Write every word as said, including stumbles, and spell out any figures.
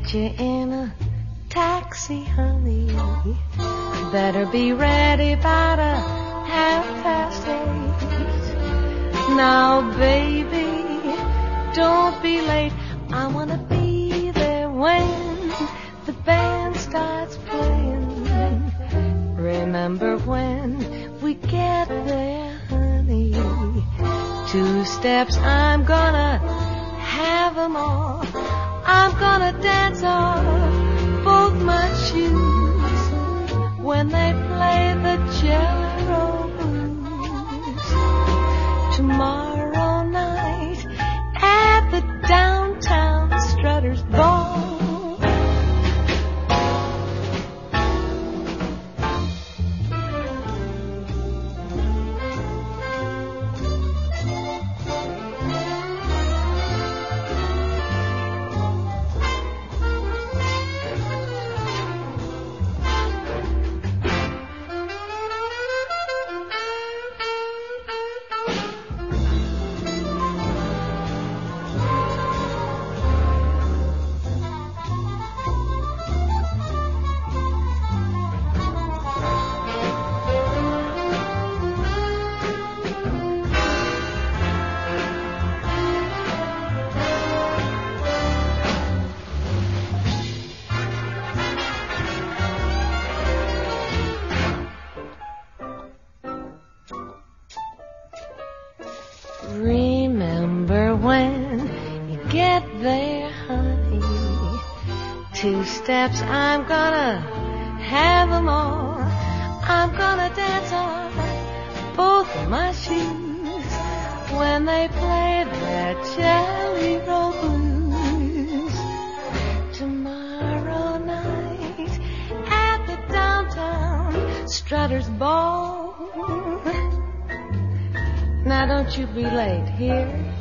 get you in a taxi, honey. Better be ready about a half past eight. Now, baby, don't be late. I want to be there when the band starts playing. Remember when we get there, honey. Two steps, I'm gonna have 'em all. I'm gonna dance off both my shoes when they play the Jelly Roll Blues. Tomorrow night at the downtown Strutters Ball. Remember when you get there, honey. Two steps, I'm gonna have 'em all. I'm gonna dance off both of my shoes when they play that Jelly Roll Blues. Tomorrow night at the downtown Strutters Ball. Now don't you be late here.